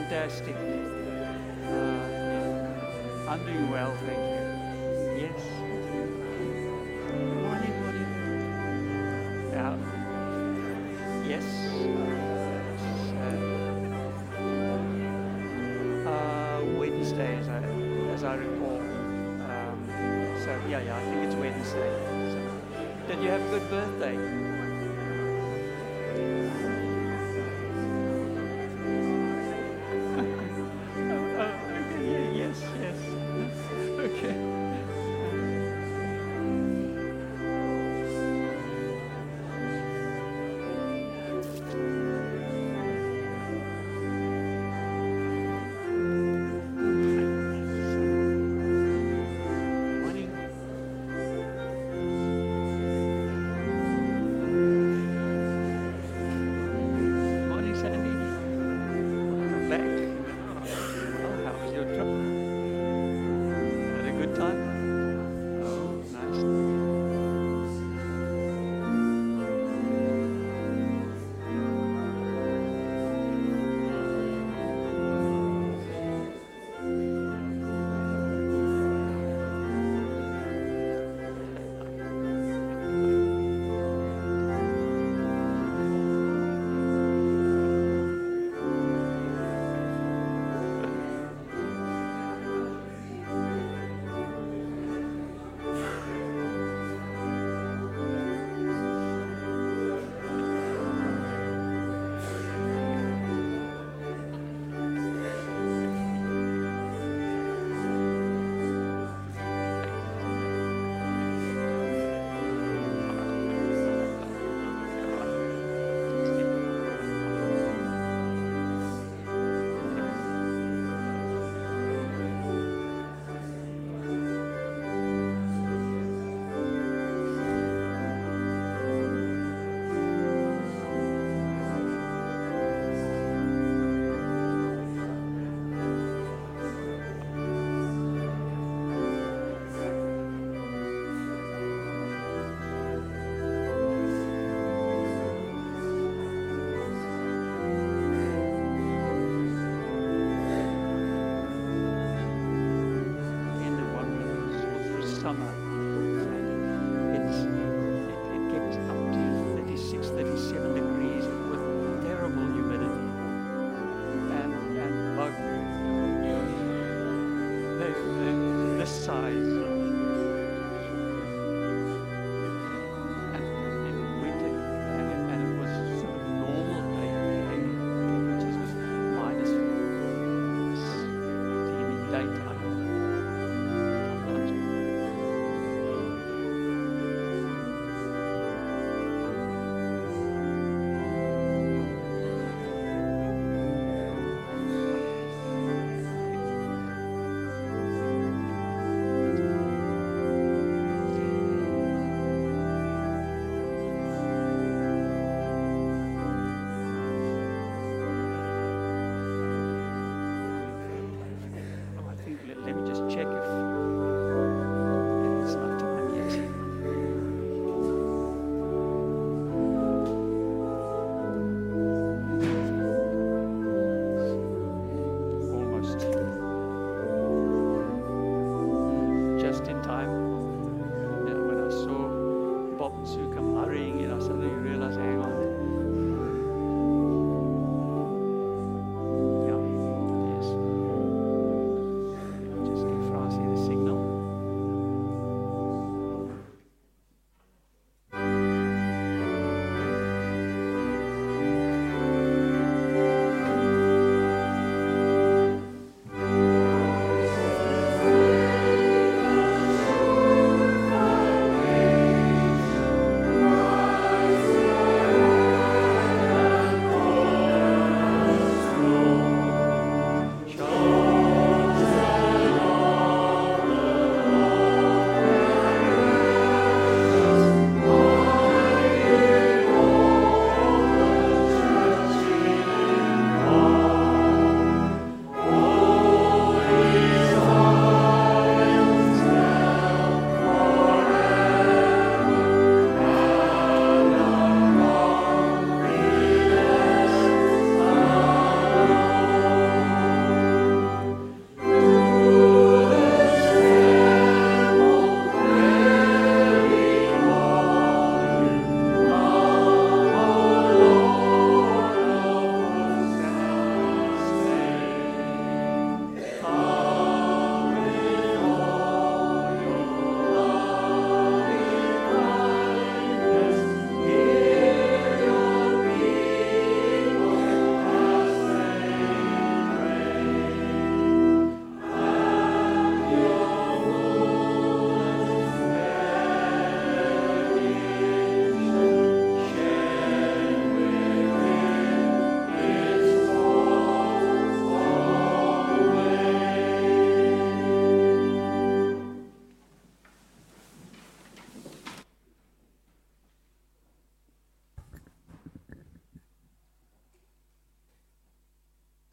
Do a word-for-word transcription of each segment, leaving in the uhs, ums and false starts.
Fantastic. Uh, I'm doing well, thank you. Yes. Morning, morning. Yeah. Yes. Uh, uh, Wednesday, as I, as I recall. Um, so yeah, yeah, I think it's Wednesday. So, did you have a good birthday?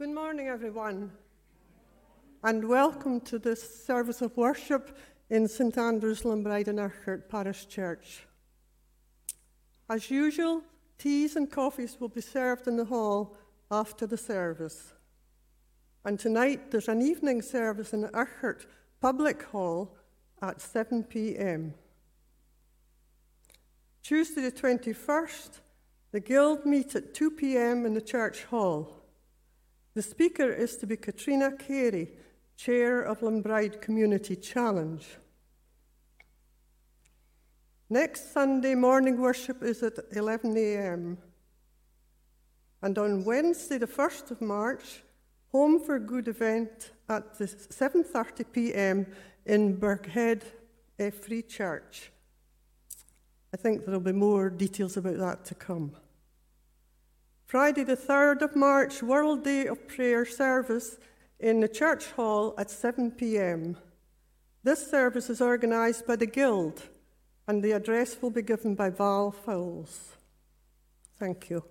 Good morning, everyone, and welcome to this service of worship in St Andrew's, Limbride and Urquhart Parish Church. As usual, teas and coffees will be served in the hall after the service. And tonight there's an evening service in Urquhart Public Hall at seven p.m. Tuesday the twenty-first, the Guild meet at two p.m. in the church hall. The speaker is to be Katrina Carey, Chair of Limbride Community Challenge. Next Sunday, morning worship is at eleven a.m. And on Wednesday, the first of March, Home for Good event at the seven thirty p.m. in Birkhead Free Church. I think there'll be more details about that to come. Friday the third of March, World Day of Prayer service in the church hall at seven p.m. This service is organised by the Guild, and the address will be given by Val Fowles. Thank you.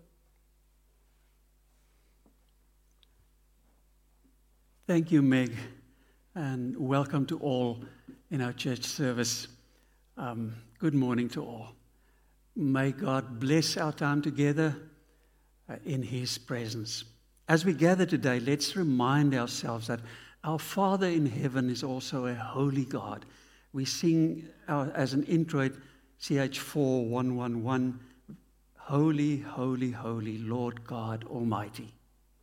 Thank you, Meg, and welcome to all in our church service. Um, good morning to all. May God bless our time together uh, in His presence. As we gather today, let's remind ourselves that our Father in heaven is also a holy God. We sing our, as an intro, C H four one one one, Holy, Holy, Holy, Lord God Almighty.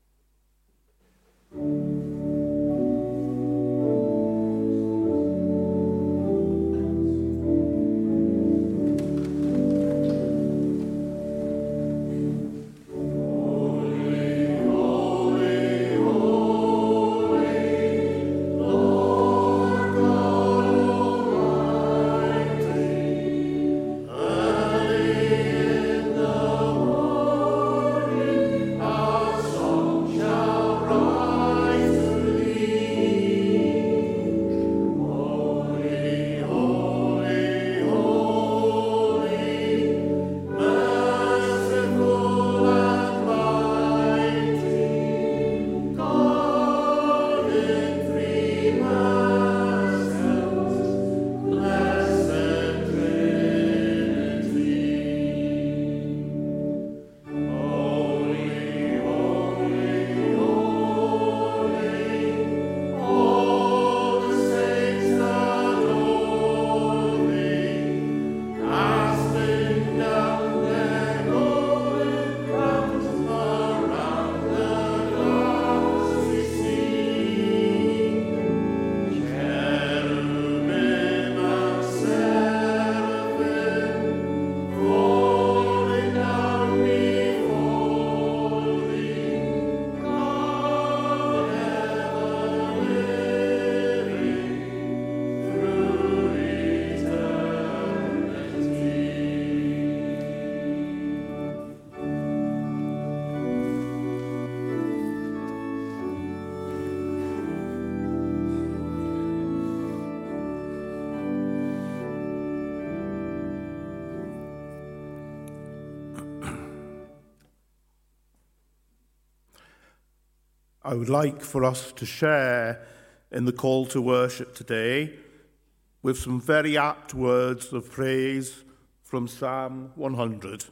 I would like for us to share in the call to worship today with some very apt words of praise from Psalm one hundred.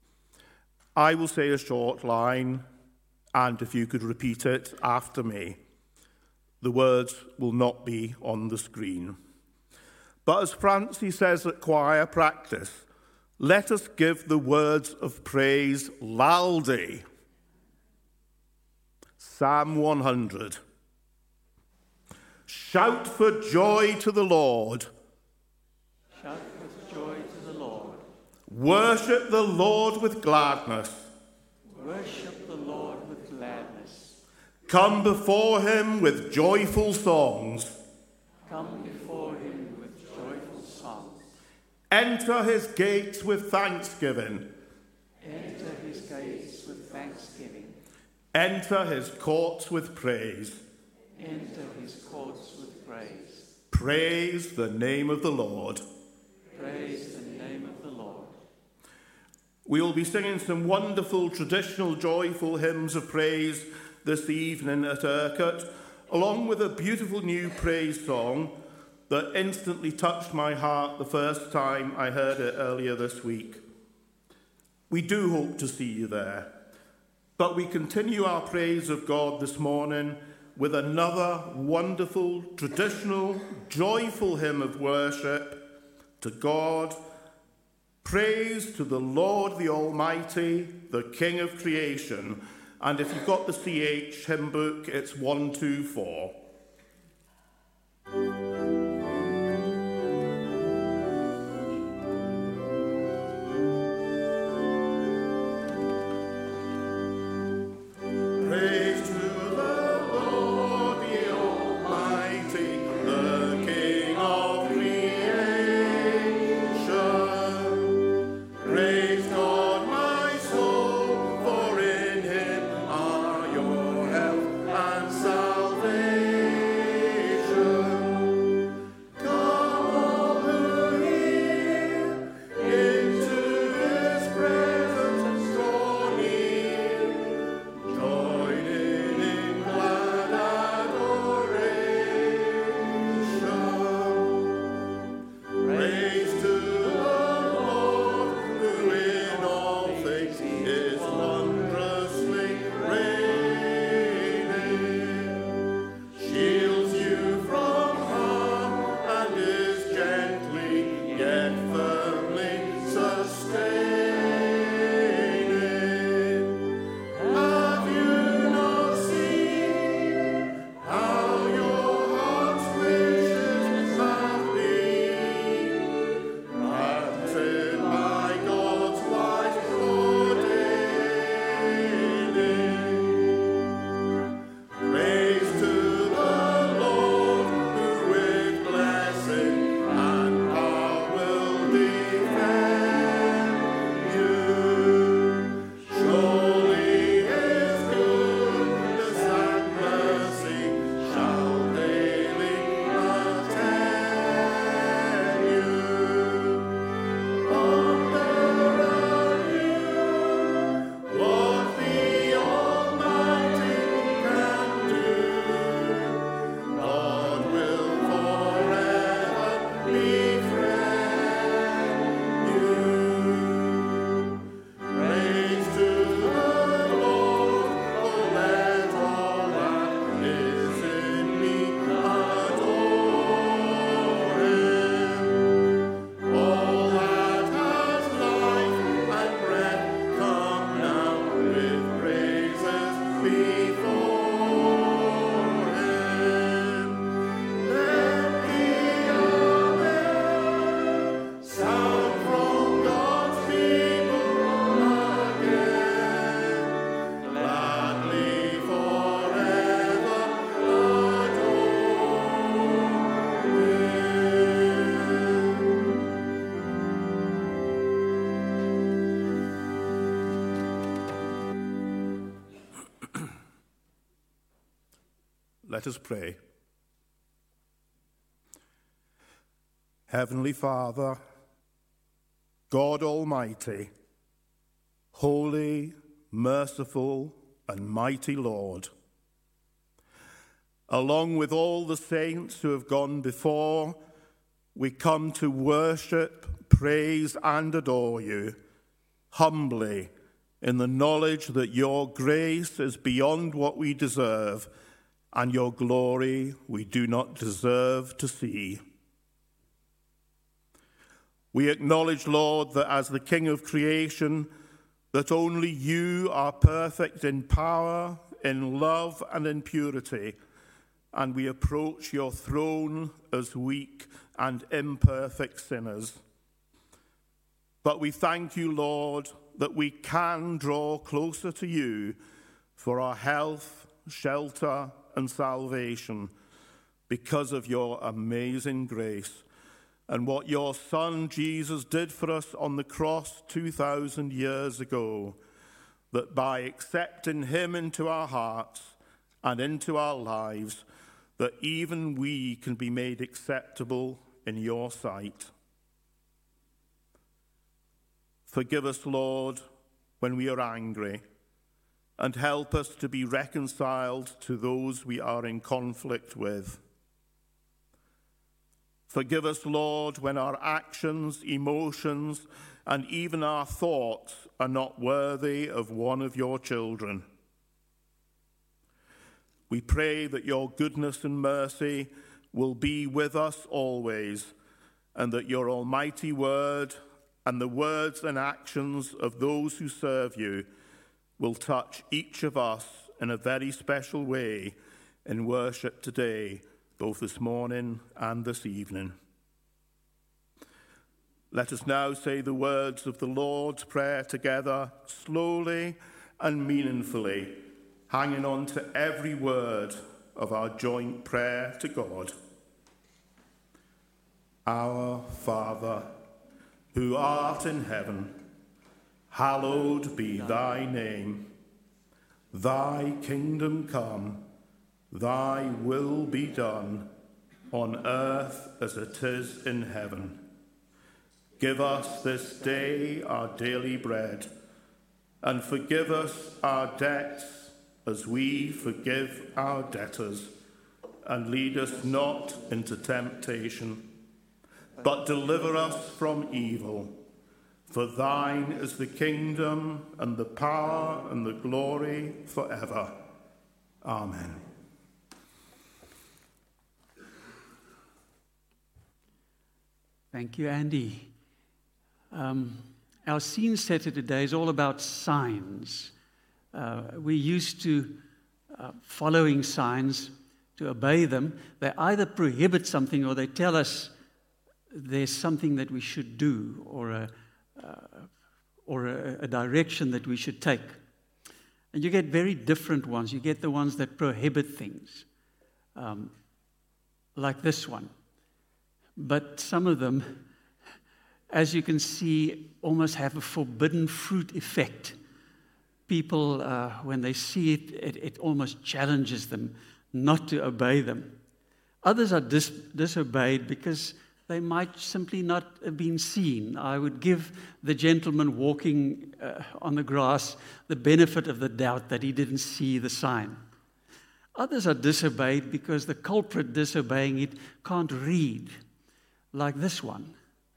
I will say a short line, and if you could repeat it after me. The words will not be on the screen. But as Francie says at choir practice, let us give the words of praise loudly. Psalm one hundred. Shout for joy to the Lord. Shout with joy to the Lord. Worship the Lord with gladness. Worship the Lord with gladness. Come before him with joyful songs. Come before him with joyful songs. Enter his gates with thanksgiving. Enter his gates with thanksgiving. Enter his courts with praise. Enter his courts with praise. Praise the name of the Lord. Praise the name of the Lord. We will be singing some wonderful traditional joyful hymns of praise this evening at Urquhart, along with a beautiful new praise song that instantly touched my heart the first time I heard it earlier this week. We do hope to see you there, but we continue our praise of God this morning with another wonderful, traditional, joyful hymn of worship to God. Praise to the Lord the Almighty, the King of creation. And if you've got the C H hymn book, it's one two four. Let us pray. Heavenly Father, God Almighty, holy, merciful, and mighty Lord, along with all the saints who have gone before, we come to worship, praise, and adore you, humbly, in the knowledge that your grace is beyond what we deserve, and your glory we do not deserve to see. We acknowledge, Lord, that as the King of creation, that only you are perfect in power, in love, and in purity, and we approach your throne as weak and imperfect sinners. But we thank you, Lord, that we can draw closer to you for our health, shelter, and salvation because of your amazing grace and what your Son Jesus did for us on the cross two thousand years ago, that by accepting him into our hearts and into our lives, that even we can be made acceptable in your sight. Forgive us, Lord, when we are angry. and help us to be reconciled to those we are in conflict with. Forgive us, Lord, when our actions, emotions, and even our thoughts are not worthy of one of your children. We pray that your goodness and mercy will be with us always, and that your almighty word and the words and actions of those who serve you will touch each of us in a very special way in worship today, both this morning and this evening. Let us now say the words of the Lord's Prayer together, slowly and meaningfully, hanging on to every word of our joint prayer to God. Our Father, who art in heaven, hallowed be thy name. Thy kingdom come, thy will be done, on earth as it is in heaven. Give us this day our daily bread, and forgive us our debts as we forgive our debtors. And lead us not into temptation, but deliver us from evil. For thine is the kingdom and the power and the glory forever. Amen. Thank you, Andy. Um, our scene setter today is all about signs. Uh, we're used to uh, following signs, to obey them. They either prohibit something or they tell us there's something that we should do, or a, uh, or a, a direction that we should take. And you get very different ones. You get the ones that prohibit things, um, like this one. But some of them, as you can see, almost have a forbidden fruit effect. People, uh, when they see it, it, it almost challenges them not to obey them. Others are dis- disobeyed because they might simply not have been seen. I would give the gentleman walking uh, on the grass the benefit of the doubt that he didn't see the sign. Others are disobeyed because the culprit disobeying it can't read, like this one.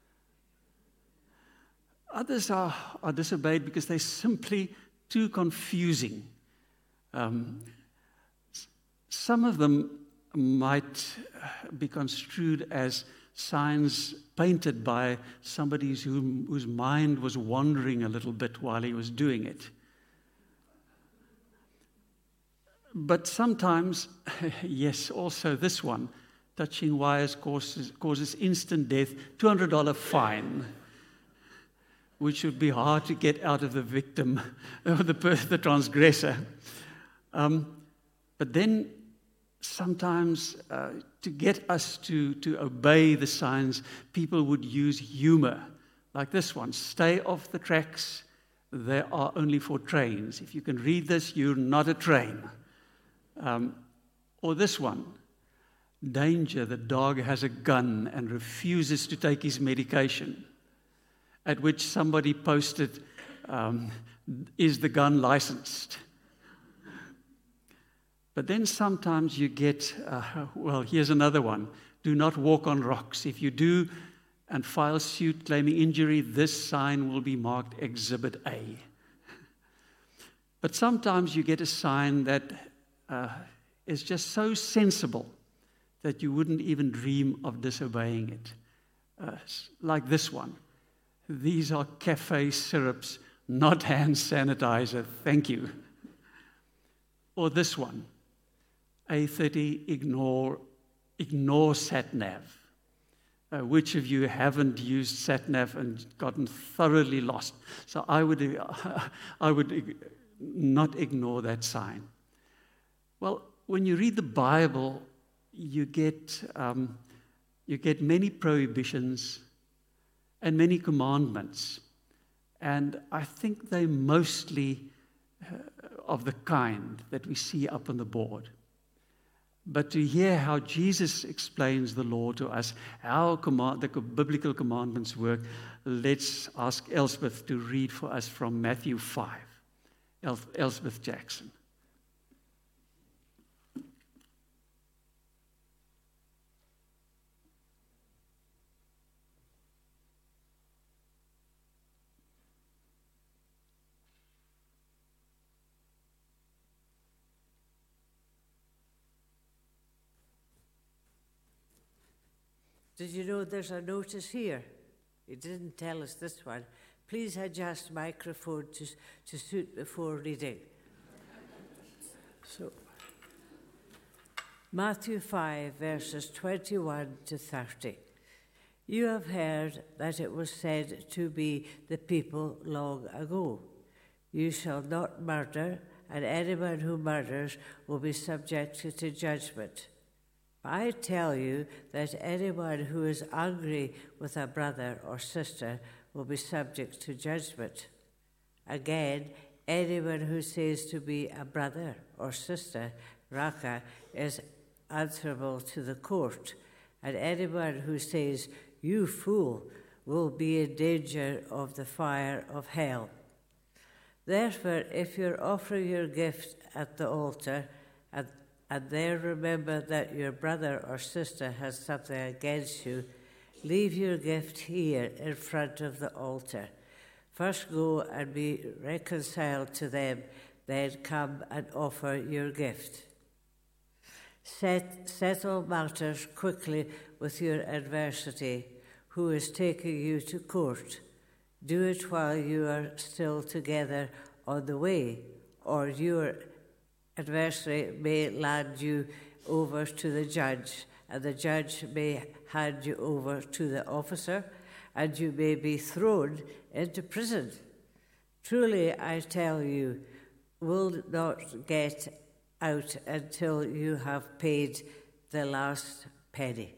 Others are, are disobeyed because they're simply too confusing. Um, some of them might be construed as signs painted by somebody whom, whose mind was wandering a little bit while he was doing it. But sometimes, yes, also this one, touching wires causes, causes instant death, two hundred dollars fine, which would be hard to get out of the victim, or the, the transgressor. Um, but then sometimes uh, to get us to, to obey the signs, people would use humor, like this one. Stay off the tracks. They are only for trains. If you can read this, you're not a train. Um, or this one. Danger, the dog has a gun and refuses to take his medication. At which somebody posted, um, is the gun licensed? But then sometimes you get, uh, well, here's another one. Do not walk on rocks. If you do and file suit claiming injury, this sign will be marked Exhibit A. But sometimes you get a sign that uh, is just so sensible that you wouldn't even dream of disobeying it. Uh, like this one. These are cafe syrups, not hand sanitizer. Thank you. Or this one. A thirty, ignore, ignore SatNav. Uh, which of you haven't used SatNav and gotten thoroughly lost? So I would, uh, I would not ignore that sign. Well, when you read the Bible, you get, um, you get many prohibitions and many commandments. And I think they're mostly uh, of the kind that we see up on the board. But to hear how Jesus explains the law to us, how command, the biblical commandments work, let's ask Elspeth to read for us from Matthew five. El- Elspeth Jackson. Did you know there's a notice here? He didn't tell us this one. Please adjust microphone to, to suit before reading. So, Matthew five, verses twenty-one to thirty. You have heard that it was said to be the people long ago, you shall not murder, and anyone who murders will be subjected to judgment. I tell you that anyone who is angry with a brother or sister will be subject to judgment. Again, anyone who says to be a brother or sister, Raka, is answerable to the court, and anyone who says, you fool, will be in danger of the fire of hell. Therefore, if you're offering your gift at the altar, and and there remember that your brother or sister has something against you, leave your gift here in front of the altar. First go and be reconciled to them, then come and offer your gift. Set, settle matters quickly with your adversary, who is taking you to court. Do it while you are still together on the way, or your adversary may land you over to the judge, and the judge may hand you over to the officer, and you may be thrown into prison. Truly, I tell you, will not get out until you have paid the last penny.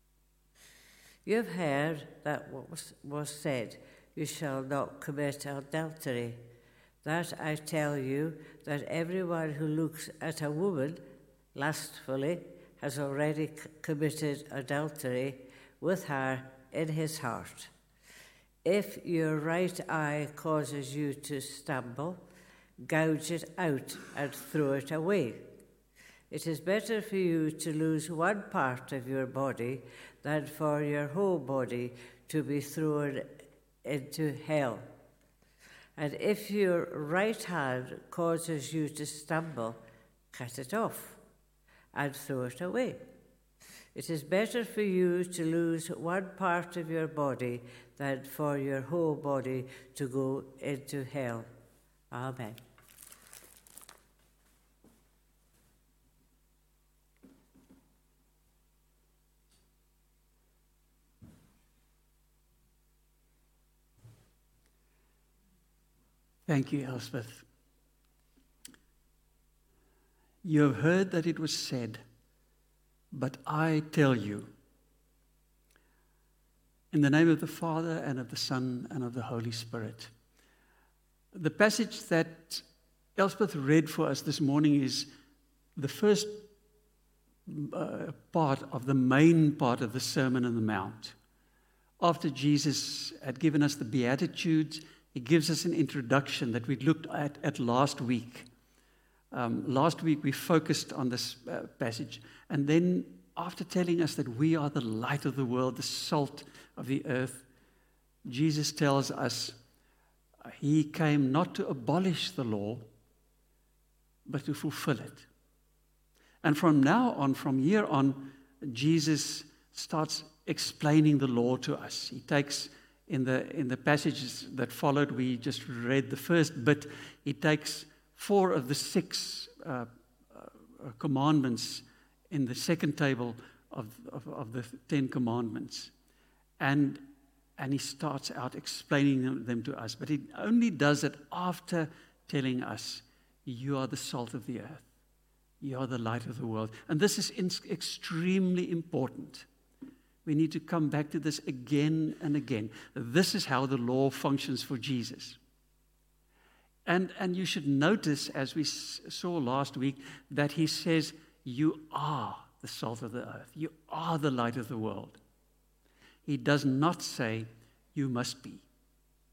You have heard that what was, was said, you shall not commit adultery. That I tell you, that everyone who looks at a woman lustfully has already c- committed adultery with her in his heart. If your right eye causes you to stumble, gouge it out and throw it away. It is better for you to lose one part of your body than for your whole body to be thrown into hell. And if your right hand causes you to stumble, cut it off and throw it away. It is better for you to lose one part of your body than for your whole body to go into hell. Amen. Thank you, Elspeth. You have heard that it was said, but I tell you, in the name of the Father and of the Son and of the Holy Spirit. The passage that Elspeth read for us this morning is the first uh, part of the main part of the Sermon on the Mount. After Jesus had given us the Beatitudes, he gives us an introduction that we looked at, at last week. Um, last week we focused on this uh, passage. And then after telling us that we are the light of the world, the salt of the earth, Jesus tells us uh, he came not to abolish the law, but to fulfill it. And from now on, from here on, Jesus starts explaining the law to us. He takes In the in the passages that followed, we just read the first bit. He takes four of the six uh, uh, commandments in the second table of, of, of the Ten Commandments, and and he starts out explaining them, them to us. But he only does it after telling us, "You are the salt of the earth. You are the light of the world." And this is in, extremely important. We need to come back to this again and again. This is how the law functions for Jesus. And, and you should notice, as we s- saw last week, that he says, you are the salt of the earth. You are the light of the world. He does not say, you must be.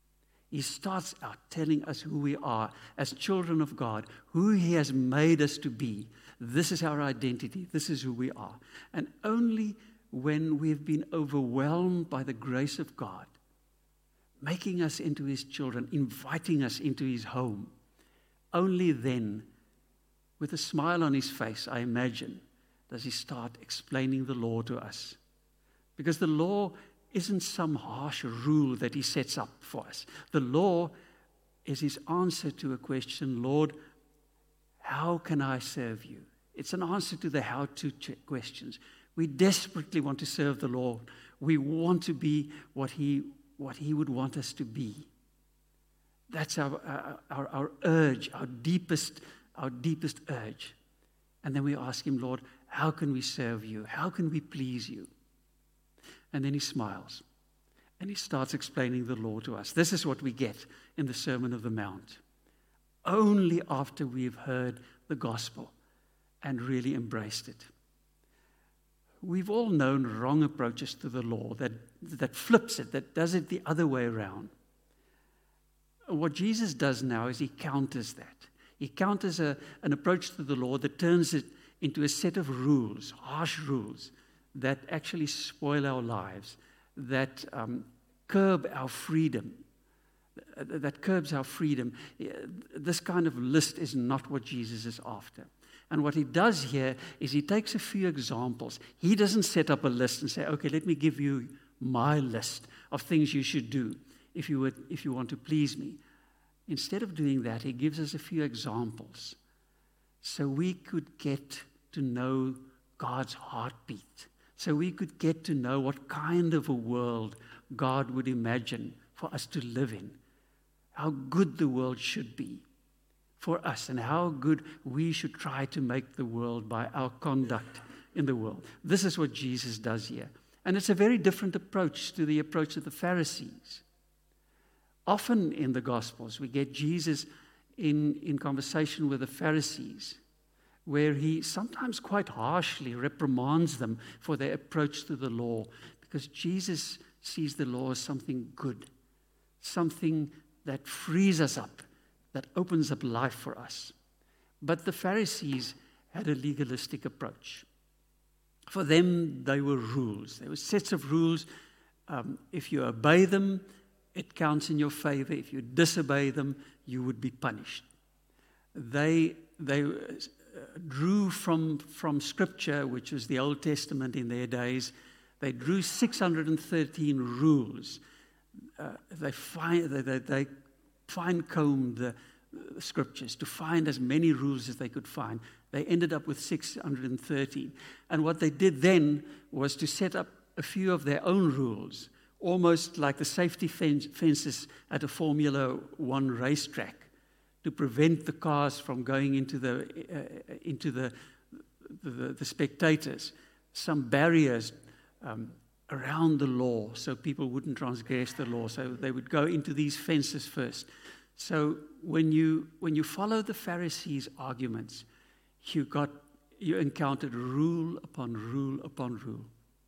He starts out telling us who we are as children of God, who He has made us to be. This is our identity. This is who we are. And only when we've been overwhelmed by the grace of God, making us into His children, inviting us into His home, only then, with a smile on His face, I imagine, does He start explaining the law to us. Because the law isn't some harsh rule that He sets up for us. The law is His answer to a question, Lord, how can I serve you? It's an answer to the how-to questions. We desperately want to serve the Lord. We want to be what He, what He would want us to be. That's our, our, our, our urge, our deepest, our deepest urge. And then we ask Him, Lord, how can we serve you? How can we please you? And then He smiles. And He starts explaining the law to us. This is what we get in the Sermon on the Mount. Only after we've heard the gospel and really embraced it. We've all known wrong approaches to the law that, that flips it, that does it the other way around. What Jesus does now is He counters that. He counters a, an approach to the law that turns it into a set of rules, harsh rules, that actually spoil our lives, that um, curb our freedom, that curbs our freedom. This kind of list is not what Jesus is after. And what He does here is He takes a few examples. He doesn't set up a list and say, okay, let me give you my list of things you should do if you would, if you want to please me. Instead of doing that, He gives us a few examples so we could get to know God's heartbeat, so we could get to know what kind of a world God would imagine for us to live in, how good the world should be for us, and how good we should try to make the world by our conduct in the world. This is what Jesus does here. And it's a very different approach to the approach of the Pharisees. Often in the Gospels, we get Jesus in, in conversation with the Pharisees, where He sometimes quite harshly reprimands them for their approach to the law, because Jesus sees the law as something good, something that frees us up, that opens up life for us. But the Pharisees had a legalistic approach. For them, they were rules. There were sets of rules. Um, if you obey them, it counts in your favor. If you disobey them, you would be punished. They, they uh, drew from, from Scripture, which was the Old Testament in their days, they drew six hundred thirteen rules. Uh, they, find, they, they, they fine-combed the uh, Scriptures to find as many rules as they could find. They ended up with six hundred thirteen. And what they did then was to set up a few of their own rules, almost like the safety fences at a Formula One racetrack, to prevent the cars from going into the uh, into the the, the spectators. Some barriers um, around the law, so people wouldn't transgress the law. So they would go into these fences first. So when you when you follow the Pharisees' arguments, you got you encountered rule upon rule upon rule.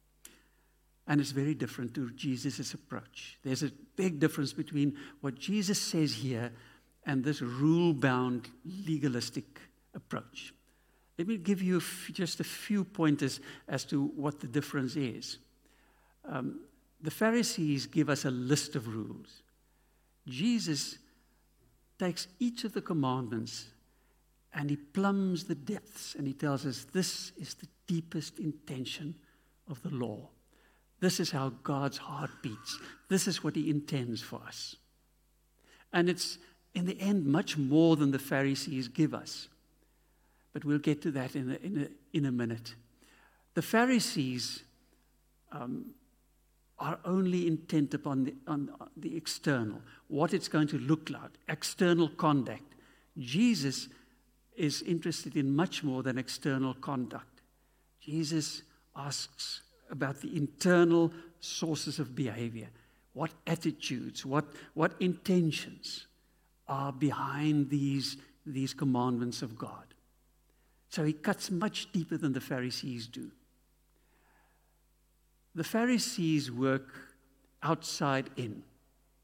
And it's very different to Jesus' approach. There's a big difference between what Jesus says here and this rule-bound, legalistic approach. Let me give you a f- just a few pointers as to what the difference is. Um, the Pharisees give us a list of rules. Jesus takes each of the commandments and He plumbs the depths, and He tells us this is the deepest intention of the law. This is how God's heart beats. This is what He intends for us. And it's, in the end, much more than the Pharisees give us. But we'll get to that in a, in a, in a minute. The Pharisees um, are only intent upon the, on the external, what it's going to look like, external conduct. Jesus is interested in much more than external conduct. Jesus asks about the internal sources of behavior, what attitudes, what, what intentions are behind these, these commandments of God. So He cuts much deeper than the Pharisees do. The Pharisees work outside in.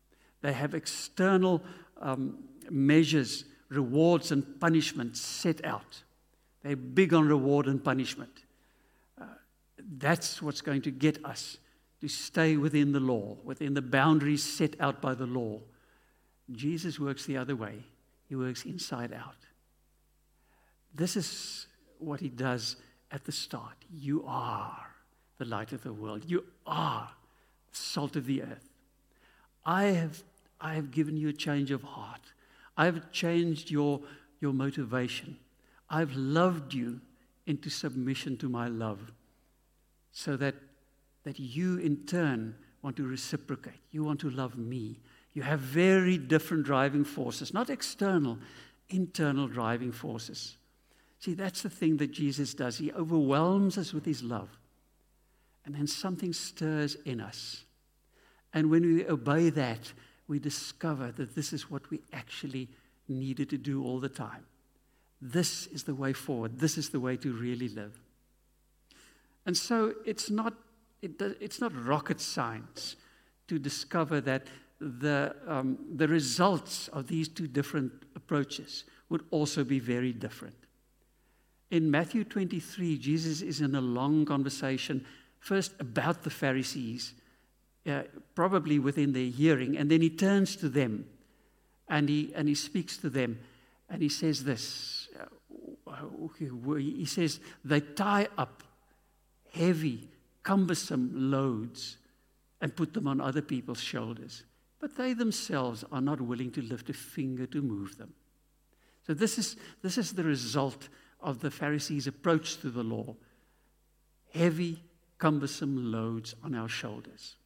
They have external um, measures, rewards and punishments set out. They're big on reward and punishment. Uh, that's what's going to get us to stay within the law, within the boundaries set out by the law. Jesus works the other way. He works inside out. This is what he does at the start. You are the light of the world. You are the salt of the earth. I have, I have given you a change of heart. I have changed your, your motivation. I've loved you into submission to my love, so that, that you in turn want to reciprocate. You want to love me. You have very different driving forces, not external, internal driving forces. See, that's the thing that Jesus does. He overwhelms us with his love. And then something stirs in us. And when we obey that, we discover that this is what we actually needed to do all the time. This is the way forward. This is the way to really live. And so it's not, it, it's not rocket science to discover that the, um, the results of these two different approaches would also be very different. In Matthew twenty-three, Jesus is in a long conversation, first about the Pharisees, uh, probably within their hearing, and then he turns to them, and he, and he speaks to them, and he says this. Uh, he says, they tie up heavy, cumbersome loads and put them on other people's shoulders, but they themselves are not willing to lift a finger to move them. So this is, this is the result of the Pharisees' approach to the law. Heavy, cumbersome loads on our shoulders.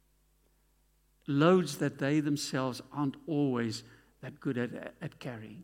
Loads that they themselves aren't always that good at, at carrying.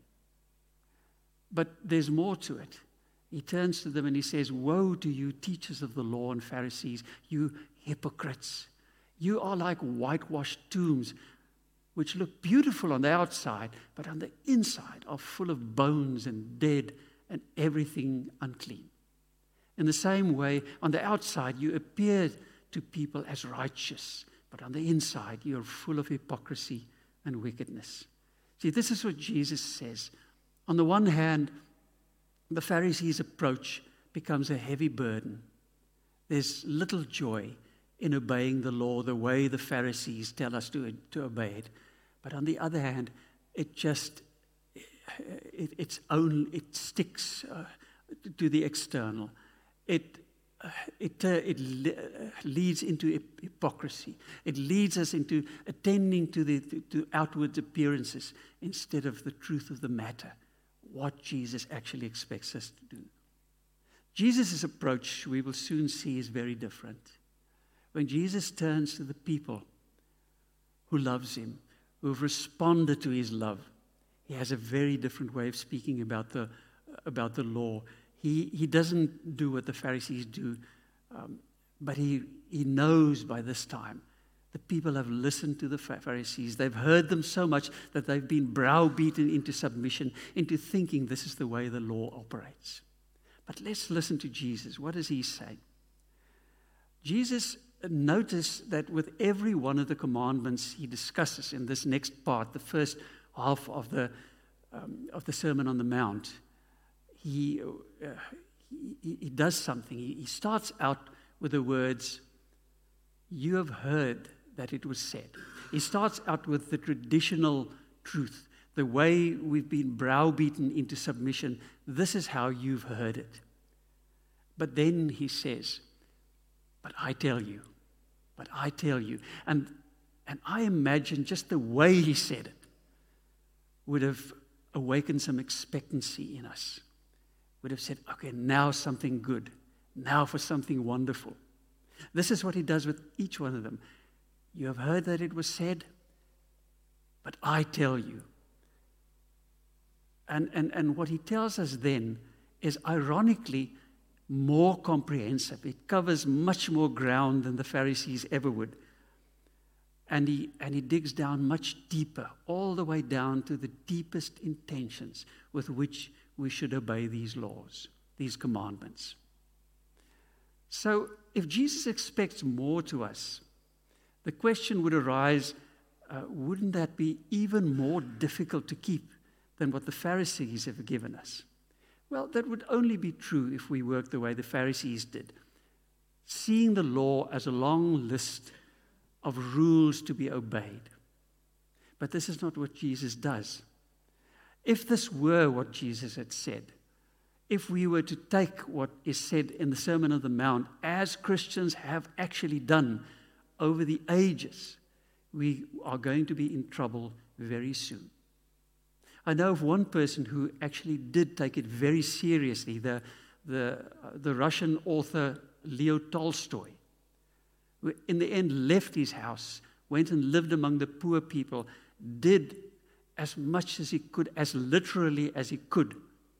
But there's more to it. He turns to them and he says, woe to you, teachers of the law and Pharisees, you hypocrites. You are like whitewashed tombs, which look beautiful on the outside, but on the inside are full of bones and dead and everything unclean. In the same way, on the outside, you appear to people as righteous, but on the inside, you are full of hypocrisy and wickedness. See, this is what Jesus says. On the one hand, the Pharisees' approach becomes a heavy burden. There's little joy in obeying the law the way the Pharisees tell us to, to obey it. But on the other hand, it just It, it's own, it sticks uh, to the external. It, uh, it, uh, it le- leads into hypocrisy. It leads us into attending to the to, to outward appearances instead of the truth of the matter, what Jesus actually expects us to do. Jesus' approach, we will soon see, is very different. When Jesus turns to the people who loves him, who have responded to his love, he has a very different way of speaking about the about the law. He he doesn't do what the Pharisees do, um, but he he knows by this time the people have listened to the Pharisees. They've heard them so much that they've been browbeaten into submission, into thinking this is the way the law operates. But let's listen to Jesus. What does he say? Jesus, notice that with every one of the commandments he discusses in this next part, the first half of the um, of the Sermon on the Mount, he uh, he, he does something. He, he starts out with the words, "You have heard that it was said." He starts out with the traditional truth, the way we've been browbeaten into submission. This is how you've heard it. But then he says, "But I tell you, but I tell you," and and I imagine just the way he said it would have awakened some expectancy in us. Would have said, okay, now something good. Now for something wonderful. This is what he does with each one of them. You have heard that it was said, but I tell you. And, and, and what he tells us then is ironically more comprehensive. It covers much more ground than the Pharisees ever would. And he, and he digs down much deeper, all the way down to the deepest intentions with which we should obey these laws, these commandments. So if Jesus expects more to us, the question would arise, uh, wouldn't that be even more difficult to keep than what the Pharisees have given us? Well, that would only be true if we worked the way the Pharisees did, seeing the law as a long list of rules to be obeyed. But this is not what Jesus does. If this were what Jesus had said, if we were to take what is said in the Sermon on the Mount, as Christians have actually done over the ages, we are going to be in trouble very soon. I know of one person who actually did take it very seriously, the, the, uh, the Russian author Leo Tolstoy, who in the end left his house, went and lived among the poor people, did as much as he could, as literally as he could,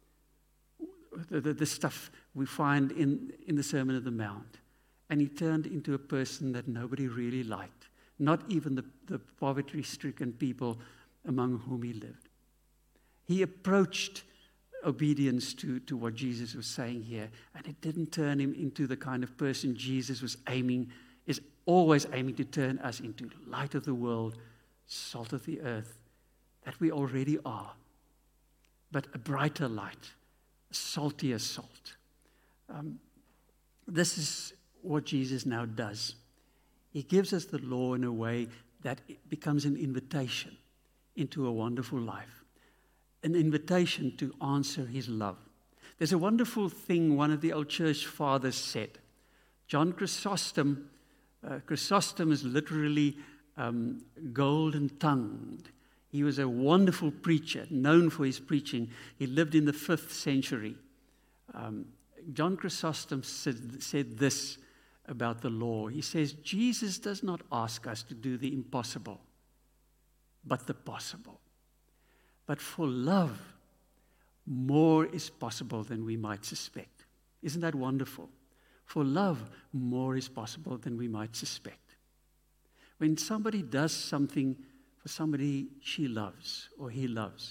the, the, the stuff we find in, in the Sermon on the Mount. And he turned into a person that nobody really liked, not even the, the poverty-stricken people among whom he lived. He approached obedience to, to what Jesus was saying here, and it didn't turn him into the kind of person Jesus was aiming, is always aiming to turn us into, light of the world, salt of the earth, that we already are, but a brighter light, a saltier salt. Um, this is what Jesus now does. He gives us the law in a way that it becomes an invitation into a wonderful life. An invitation to answer his love. There's a wonderful thing one of the old church fathers said. John Chrysostom, uh, Chrysostom is literally um, golden-tongued. He was a wonderful preacher, known for his preaching. He lived in the fifth century. Um, John Chrysostom said, said this about the law. He says, Jesus does not ask us to do the impossible, but the possible. But for love, more is possible than we might suspect. Isn't that wonderful? For love, more is possible than we might suspect. When somebody does something for somebody she loves or he loves,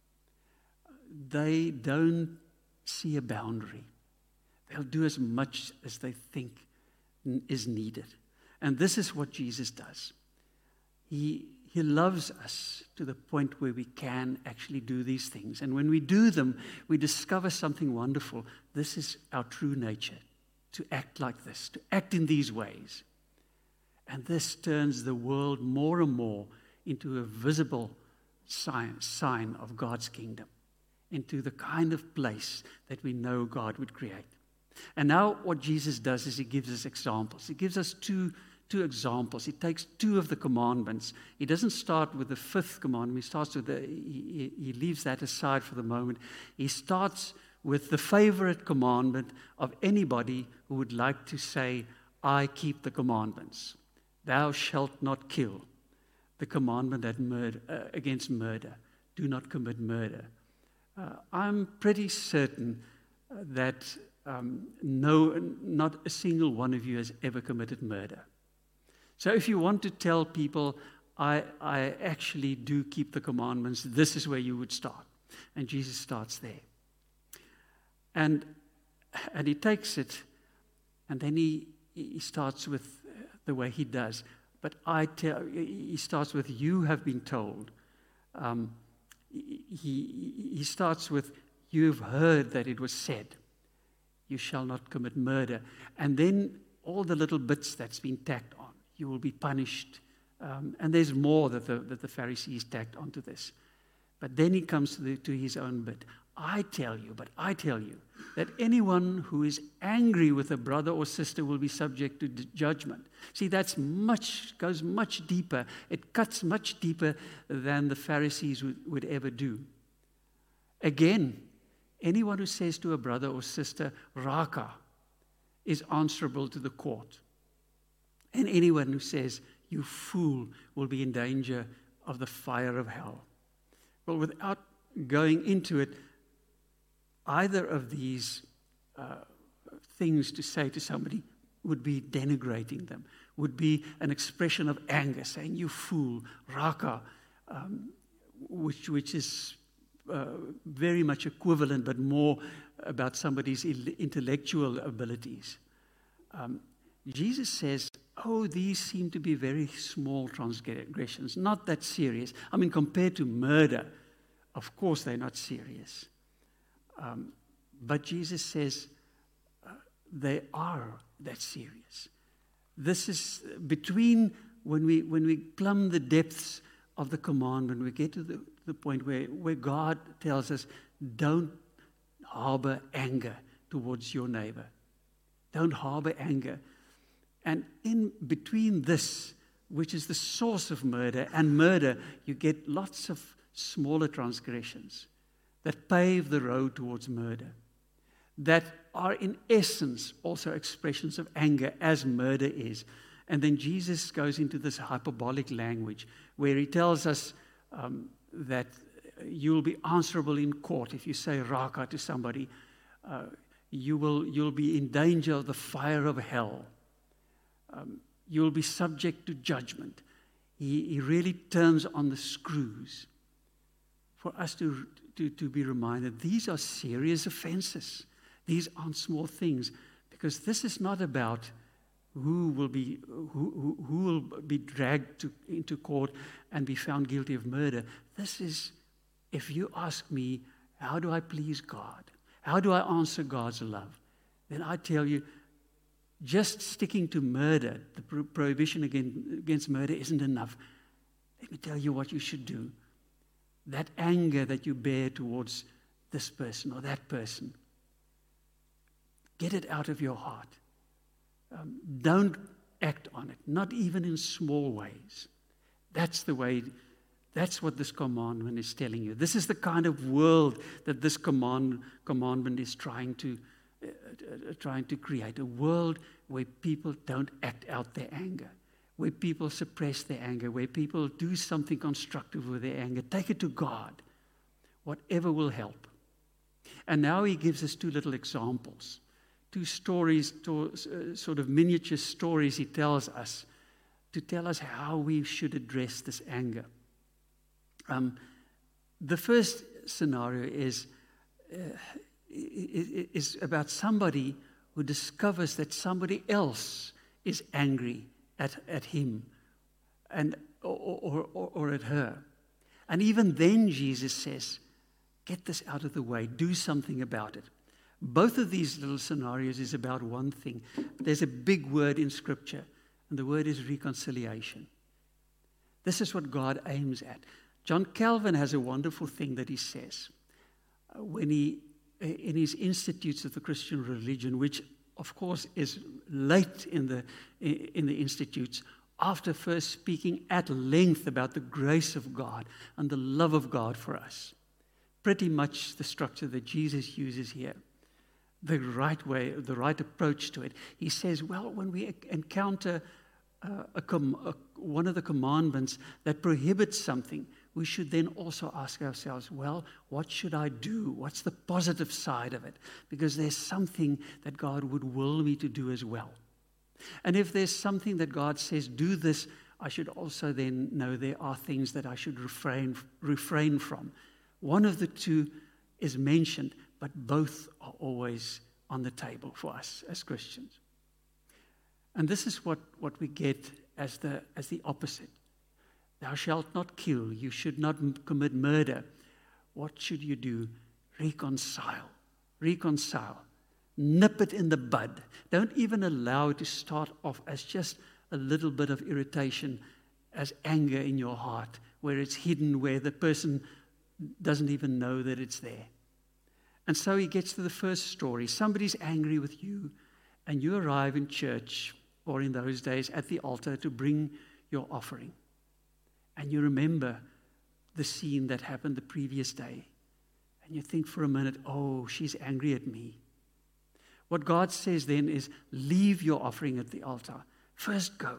they don't see a boundary. They'll do as much as they think is needed. And this is what Jesus does. He He loves us to the point where we can actually do these things. And when we do them, we discover something wonderful. This is our true nature, to act like this, to act in these ways. And this turns the world more and more into a visible sign, sign of God's kingdom, into the kind of place that we know God would create. And now what Jesus does is he gives us examples. He gives us two Two examples. He takes two of the commandments. He doesn't start with the fifth commandment. He starts with the, he, he leaves that aside for the moment. He starts with the favorite commandment of anybody who would like to say, I keep the commandments. Thou shalt not kill. The commandment that murder, uh, against murder. Do not commit murder. Uh, I'm pretty certain that um, no, not a single one of you has ever committed murder. So if you want to tell people, I, I actually do keep the commandments, this is where you would start. And Jesus starts there. And, and he takes it, and then he, he starts with the way he does. But I tell, he starts with, you have been told. Um, he, he starts with, you've heard that it was said, you shall not commit murder. And then all the little bits that's been tacked on. You will be punished. Um, and there's more that the, that the Pharisees tacked onto this. But then he comes to, the, to his own bit. I tell you, but I tell you, that anyone who is angry with a brother or sister will be subject to d- judgment. See, that's much, goes much deeper. It cuts much deeper than the Pharisees would, would ever do. Again, anyone who says to a brother or sister, Raka, is answerable to the court. And anyone who says, you fool, will be in danger of the fire of hell. Well, without going into it, either of these uh, things to say to somebody would be denigrating them, would be an expression of anger, saying, you fool, Raka, um, which, which is uh, very much equivalent, but more about somebody's intellectual abilities. Um, Jesus says, oh, these seem to be very small transgressions, not that serious. I mean, compared to murder, of course they're not serious. Um, but Jesus says uh, they are that serious. This is between when we when we plumb the depths of the commandment, we get to the, the point where, where God tells us, don't harbor anger towards your neighbor. Don't harbor anger. And in between this, which is the source of murder, and murder, you get lots of smaller transgressions that pave the road towards murder, that are in essence also expressions of anger, as murder is. And then Jesus goes into this hyperbolic language where he tells us um, that you'll be answerable in court if you say raka to somebody. Uh, you will, you'll be in danger of the fire of hell. Um, you'll be subject to judgment. He, he really turns on the screws for us to, to, to be reminded these are serious offenses. These aren't small things, because this is not about who will be who, who, who will be dragged to, into court and be found guilty of murder. This is, if you ask me, how do I please God? How do I answer God's love? Then I tell you, just sticking to murder, the pro- prohibition against, against murder isn't enough. Let me tell you what you should do. That anger that you bear towards this person or that person, get it out of your heart. Um, don't act on it, not even in small ways. That's the way, that's what this commandment is telling you. This is the kind of world that this command, commandment is trying to, uh, uh, trying to create. A world where people don't act out their anger, where people suppress their anger, where people do something constructive with their anger. Take it to God. Whatever will help. And now he gives us two little examples. Two stories, to, uh, sort of miniature stories he tells us to tell us how we should address this anger. Um, the first scenario is, uh, is about somebody who discovers that somebody else is angry at, at him and or, or, or at her. And even then Jesus says, get this out of the way, do something about it. Both of these little scenarios is about one thing. There's a big word in Scripture, and the word is reconciliation. This is what God aims at. John Calvin has a wonderful thing that he says uh, when he, in his Institutes of the Christian Religion, which of course is late in the in the Institutes, after first speaking at length about the grace of God and the love of God for us. Pretty much the structure that Jesus uses here. The right way, the right approach to it. He says, well, when we encounter uh, a com- a, one of the commandments that prohibits something, we should then also ask ourselves, well, what should I do? What's the positive side of it? Because there's something that God would will me to do as well. And if there's something that God says, do this, I should also then know there are things that I should refrain, refrain from. One of the two is mentioned, but both are always on the table for us as Christians. And this is what, what we get as the, as the opposite. Thou shalt not kill. You should not m- commit murder. What should you do? Reconcile. Reconcile. Nip it in the bud. Don't even allow it to start off as just a little bit of irritation, as anger in your heart, where it's hidden, where the person doesn't even know that it's there. And so he gets to the first story. Somebody's angry with you, and you arrive in church, or in those days at the altar, to bring your offering. And you remember the scene that happened the previous day. And you think for a minute, oh, she's angry at me. What God says then is, leave your offering at the altar. First go.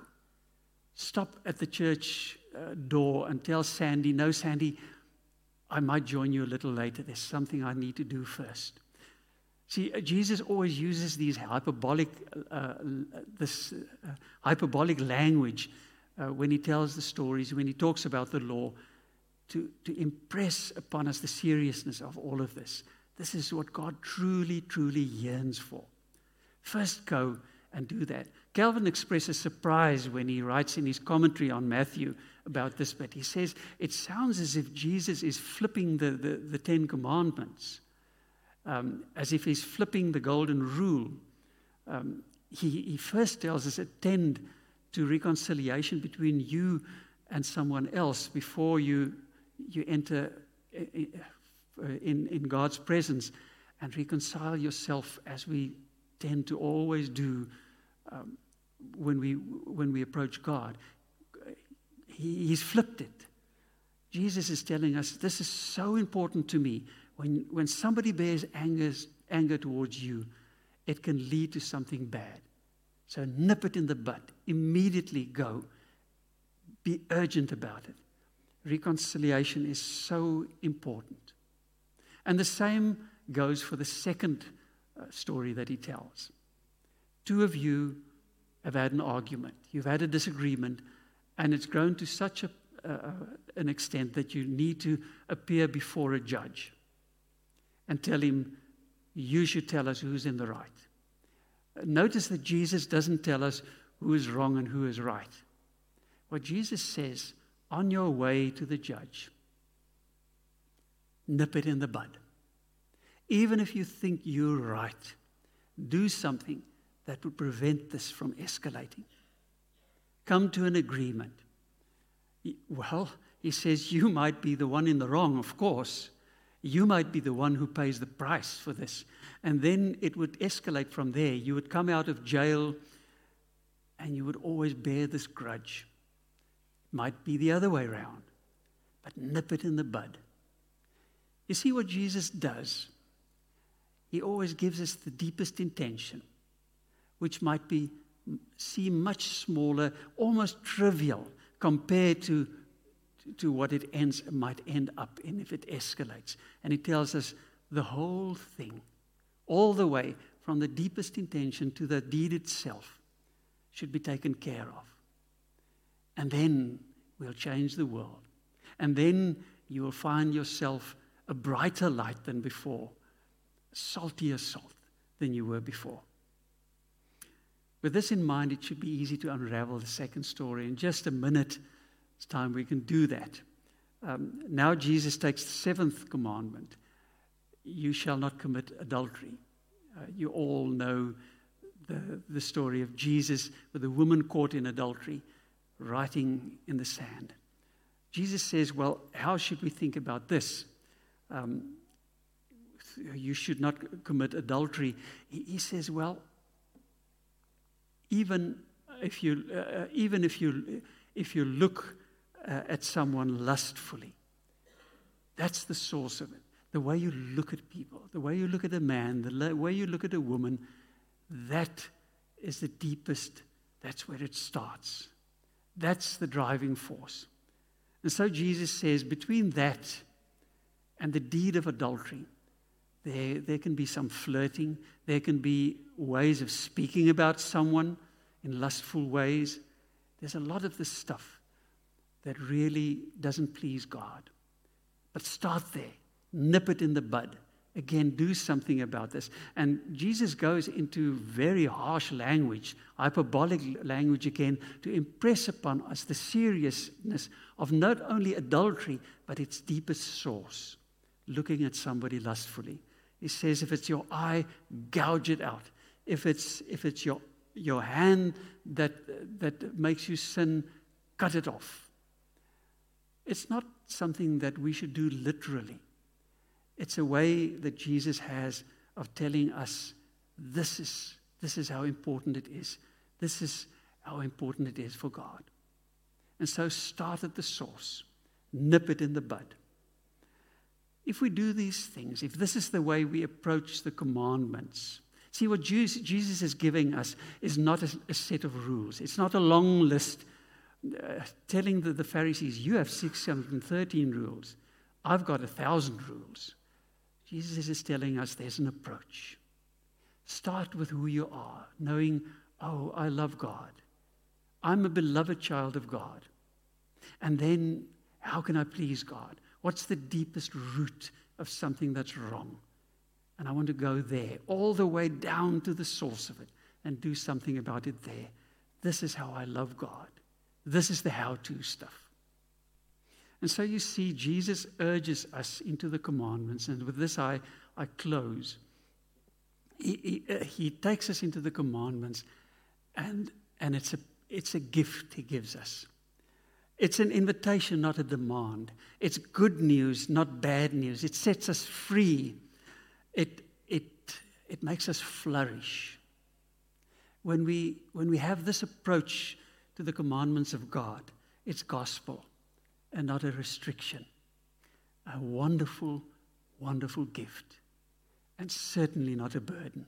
Stop at the church uh, door and tell Sandy, no, Sandy, I might join you a little later. There's something I need to do first. See, Jesus always uses these hyperbolic, uh, this uh, hyperbolic language uh, when he tells the stories, when he talks about the law, to, to impress upon us the seriousness of all of this. This is what God truly, truly yearns for. First go and do that. Calvin expresses surprise when he writes in his commentary on Matthew about this bit. He says, it sounds as if Jesus is flipping the, the, the Ten Commandments, um, as if he's flipping the golden rule. Um, he, he first tells us, attend to reconciliation between you and someone else before you, you enter in, in God's presence, and reconcile yourself as we tend to always do um, when we when we approach God. He, he's flipped it. Jesus is telling us, this is so important to me. When when somebody bears anger, anger towards you, it can lead to something bad. So nip it in the bud. Immediately go. Be urgent about it. Reconciliation is so important. And the same goes for the second uh, story that he tells. Two of you have had an argument. You've had a disagreement, and it's grown to such a, uh, an extent that you need to appear before a judge and tell him, you should tell us who's in the right. Notice that Jesus doesn't tell us who is wrong and who is right. What Jesus says, on your way to the judge, nip it in the bud. Even if you think you're right, do something that would prevent this from escalating. Come to an agreement. Well, he says, you might be the one in the wrong, of course. You might be the one who pays the price for this. And then it would escalate from there. You would come out of jail and you would always bear this grudge. It might be the other way around, but nip it in the bud. You see what Jesus does? He always gives us the deepest intention, which might be seem much smaller, almost trivial compared to, to what it ends might end up in if it escalates. And he tells us the whole thing, all the way from the deepest intention to the deed itself, should be taken care of. And then we'll change the world. And then you will find yourself a brighter light than before, a saltier salt than you were before. With this in mind, it should be easy to unravel the second story. In just a minute, it's time we can do that. Um, now Jesus takes the seventh commandment. You shall not commit adultery. Uh, you all know the, the story of Jesus with a woman caught in adultery, writing in the sand. Jesus says, well, how should we think about this? Um, you should not commit adultery. He, he says, well, even if you, uh, even if you, if you look uh, at someone lustfully, that's the source of it. The way you look at people, the way you look at a man, the la- way you look at a woman, that is the deepest, that's where it starts. That's the driving force. And so Jesus says, between that and the deed of adultery, there, there can be some flirting, there can be ways of speaking about someone in lustful ways. There's a lot of this stuff that really doesn't please God. But start there. Nip it in the bud. Again, do something about this. And Jesus goes into very harsh language, hyperbolic language again, to impress upon us the seriousness of not only adultery, but its deepest source, looking at somebody lustfully. He says, if it's your eye, gouge it out. If it's if it's your your hand that that makes you sin, cut it off. It's not something that we should do literally. It's a way that Jesus has of telling us this is this is how important it is. This is how important it is for God. And so start at the source. Nip it in the bud. If we do these things, if this is the way we approach the commandments, see what Jesus is giving us is not a, a set of rules. It's not a long list uh, telling the, the Pharisees, you have six hundred thirteen rules. I've got a thousand rules. Jesus is telling us there's an approach. Start with who you are, knowing, oh, I love God. I'm a beloved child of God. And then, how can I please God? What's the deepest root of something that's wrong? And I want to go there, all the way down to the source of it, and do something about it there. this is how I love God. This is the how-to stuff. And so you see, Jesus urges us into the commandments. And with this, I, I close. He, he, uh, he takes us into the commandments, and, and it's, a, it's a gift he gives us. It's an invitation, not a demand. It's good news, not bad news. It sets us free. It, it, it makes us flourish. When we, when we have this approach to the commandments of God, it's gospel and not a restriction. A wonderful, wonderful gift, and certainly not a burden.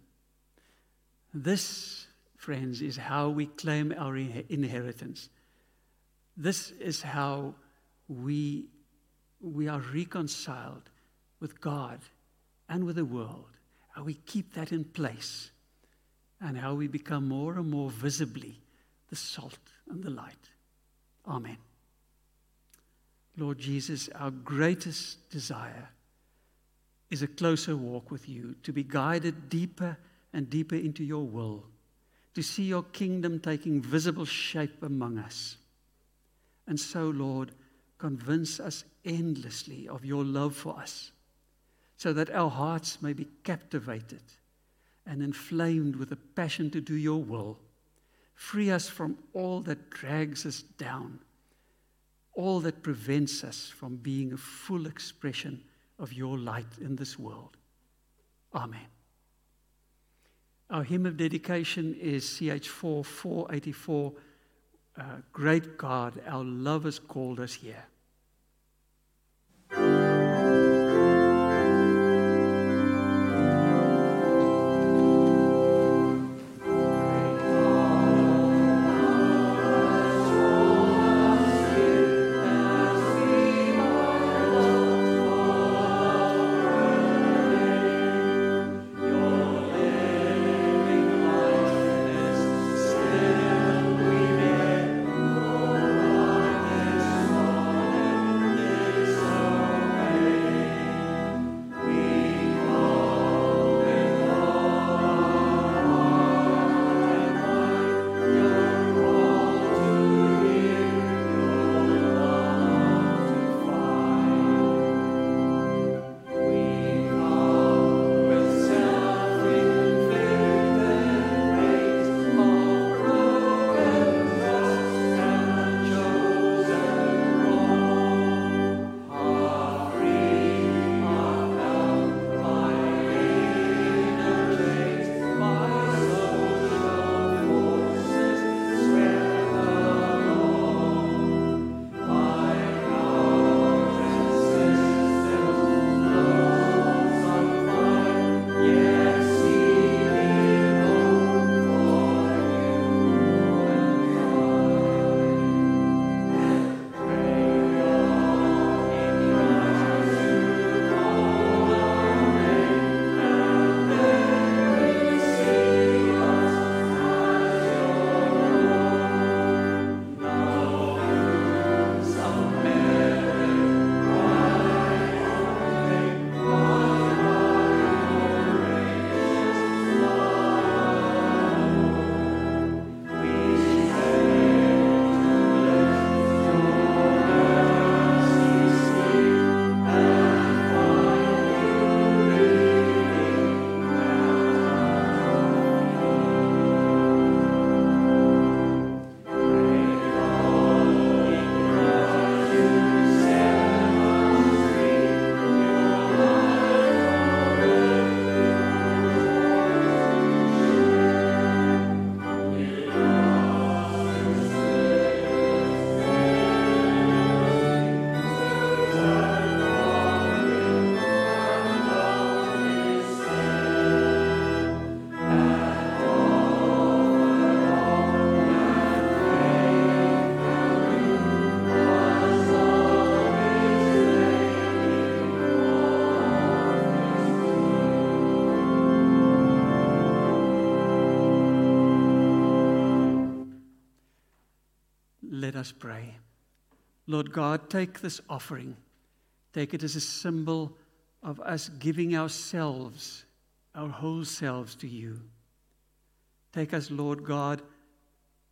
This, friends, is how we claim our inheritance. This is how we, we are reconciled with God and with the world, how we keep that in place, and how we become more and more visibly the salt and the light. Amen. Lord Jesus, our greatest desire is a closer walk with you, to be guided deeper and deeper into your will, to see your kingdom taking visible shape among us. And so, Lord, convince us endlessly of your love for us, so that our hearts may be captivated and inflamed with a passion to do your will. Free us from all that drags us down, all that prevents us from being a full expression of your light in this world. Amen. Our hymn of dedication is C H four four eighty-four, uh, Great God, our love has called us here. Let us pray. Lord God, take this offering. Take it as a symbol of us giving ourselves, our whole selves to you. Take us, Lord God,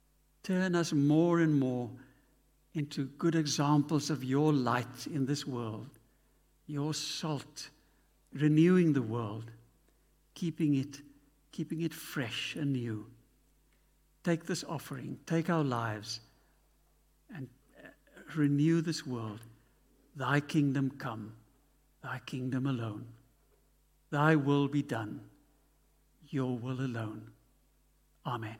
Turn us more and more into good examples of your light in this world, your salt, renewing the world, keeping it, keeping it fresh and new. Take this offering, take our lives, and renew this world. Thy kingdom come, thy kingdom alone. Thy will be done, your will alone. Amen.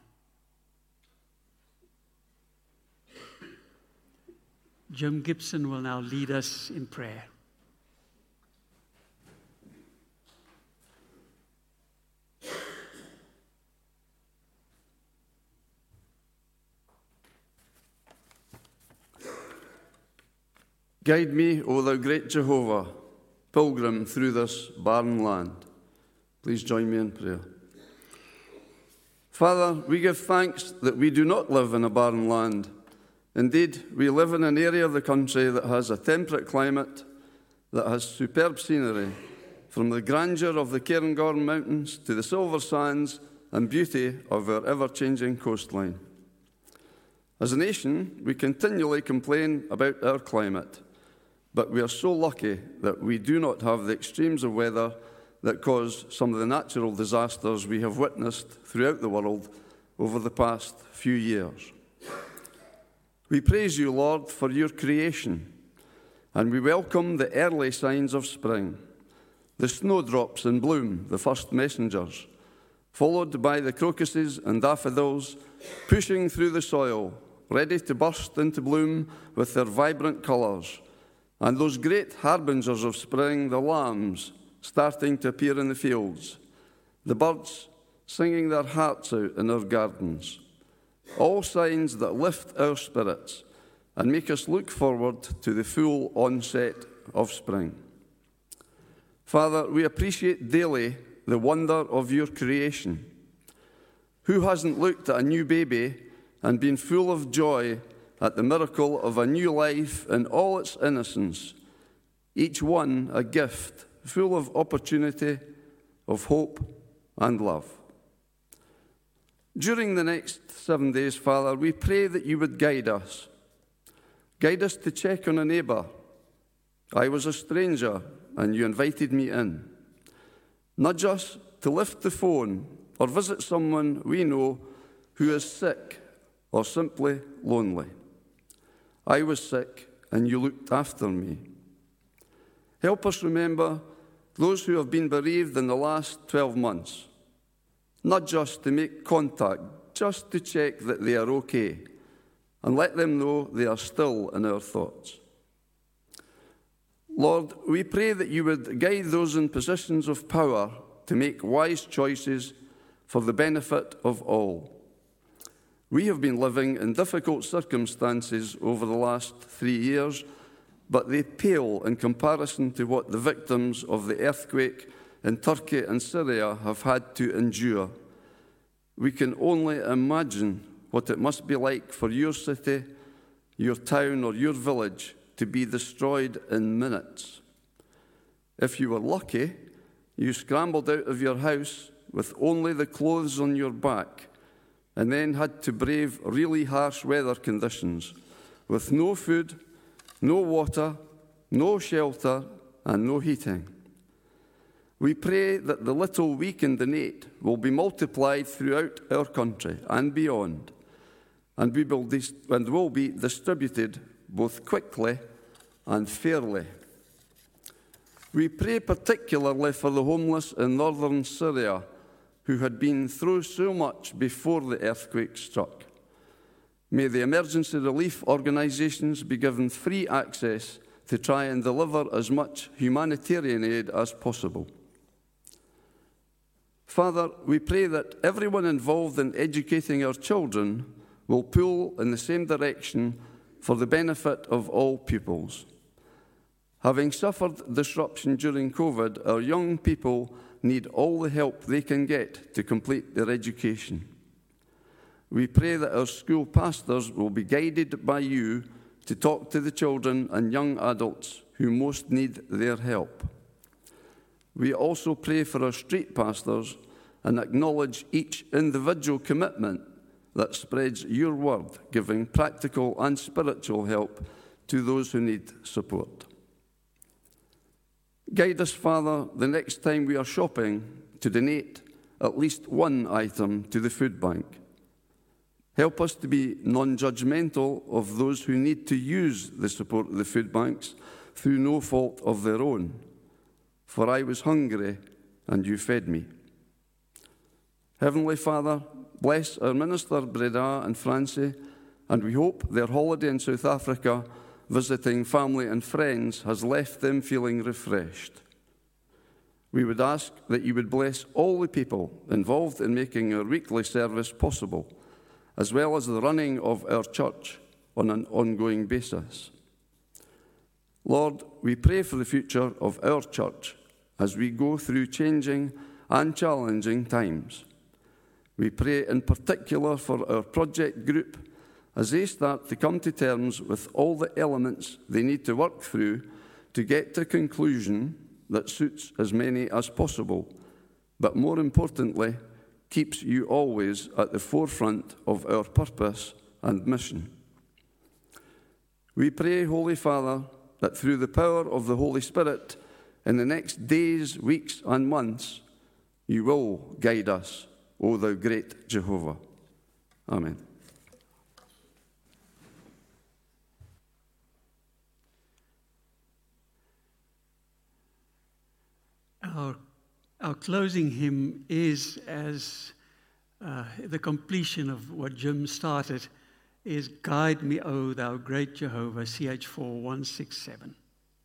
Jim Gibson will now lead us in prayer. Guide me, O thou great Jehovah, pilgrim through this barren land. Please join me in prayer. Father, we give thanks that we do not live in a barren land. Indeed, we live in an area of the country that has a temperate climate, that has superb scenery, from the grandeur of the Cairngorm Mountains to the silver sands and beauty of our ever-changing coastline. As a nation, we continually complain about our climate, but we are so lucky that we do not have the extremes of weather that cause some of the natural disasters we have witnessed throughout the world over the past few years. We praise you, Lord, for your creation, and we welcome the early signs of spring, the snowdrops in bloom, the first messengers, followed by the crocuses and daffodils pushing through the soil, ready to burst into bloom with their vibrant colours, and those great harbingers of spring, the lambs, starting to appear in the fields, the birds singing their hearts out in our gardens. All signs that lift our spirits and make us look forward to the full onset of spring. Father, we appreciate daily the wonder of your creation. Who hasn't looked at a new baby and been full of joy at the miracle of a new life in all its innocence, each one a gift full of opportunity, of hope and love? During the next seven days, Father, we pray that you would guide us. Guide us to check on a neighbour. I was a stranger and you invited me in. Nudge us to lift the phone or visit someone we know who is sick or simply lonely. I was sick and you looked after me. Help us remember those who have been bereaved in the last twelve months. Nudge us to make contact, just to check that they are okay, and let them know they are still in our thoughts. Lord, we pray that you would guide those in positions of power to make wise choices for the benefit of all. We have been living in difficult circumstances over the last three years, but they pale in comparison to what the victims of the earthquake in Turkey and Syria have had to endure. We can only imagine what it must be like for your city, your town, or your village to be destroyed in minutes. If you were lucky, you scrambled out of your house with only the clothes on your back and then had to brave really harsh weather conditions with no food, no water, no shelter, and no heating. We pray that the little we can donate will be multiplied throughout our country and beyond, and, we will, dis- and will be distributed both quickly and fairly. We pray particularly for the homeless in northern Syria who had been through so much before the earthquake struck. May the emergency relief organisations be given free access to try and deliver as much humanitarian aid as possible. Father, we pray that everyone involved in educating our children will pull in the same direction for the benefit of all pupils. Having suffered disruption during COVID, our young people need all the help they can get to complete their education. We pray that our school pastors will be guided by you to talk to the children and young adults who most need their help. We also pray for our street pastors and acknowledge each individual commitment that spreads your word, giving practical and spiritual help to those who need support. Guide us, Father, the next time we are shopping to donate at least one item to the food bank. Help us to be non-judgmental of those who need to use the support of the food banks through no fault of their own. For I was hungry, and you fed me. Heavenly Father, bless our minister, Breda and Francie, and we hope their holiday in South Africa, visiting family and friends, has left them feeling refreshed. We would ask that you would bless all the people involved in making our weekly service possible, as well as the running of our church on an ongoing basis. Lord, we pray for the future of our church as we go through changing and challenging times. We pray in particular for our project group as they start to come to terms with all the elements they need to work through to get to a conclusion that suits as many as possible, but more importantly, keeps you always at the forefront of our purpose and mission. We pray, Holy Father, that through the power of the Holy Spirit, in the next days, weeks, and months, you will guide us, O thou great Jehovah. Amen. Our, our closing hymn is, as uh, the completion of what Jim started, is Guide Me, O Thou Great Jehovah, C H four one six seven.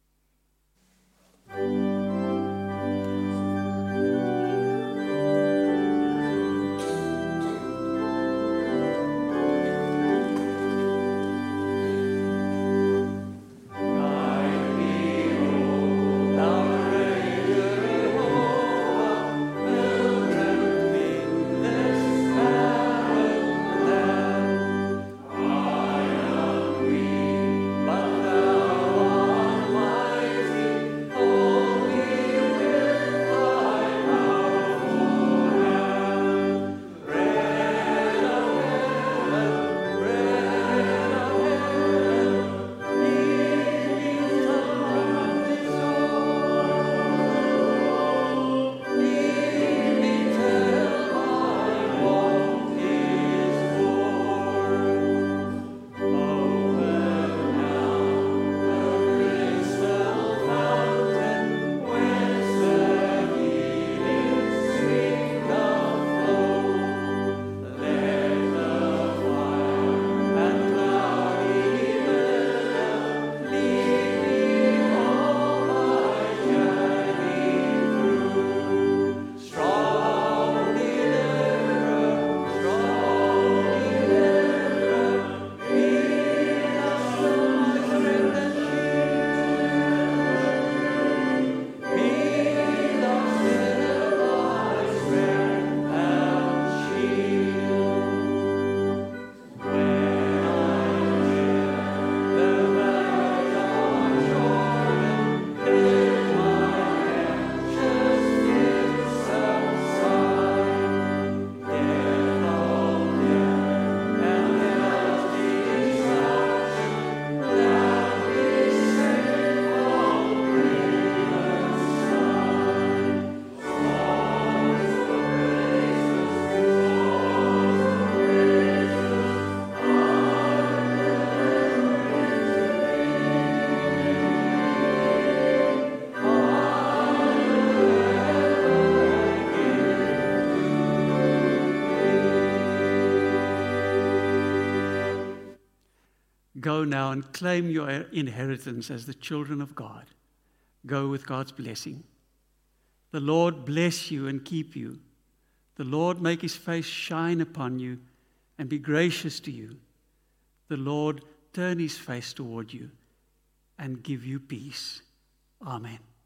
Go now and claim your inheritance as the children of God. Go with God's blessing. The Lord bless you and keep you. The Lord make his face shine upon you and be gracious to you. The Lord turn his face toward you and give you peace. Amen.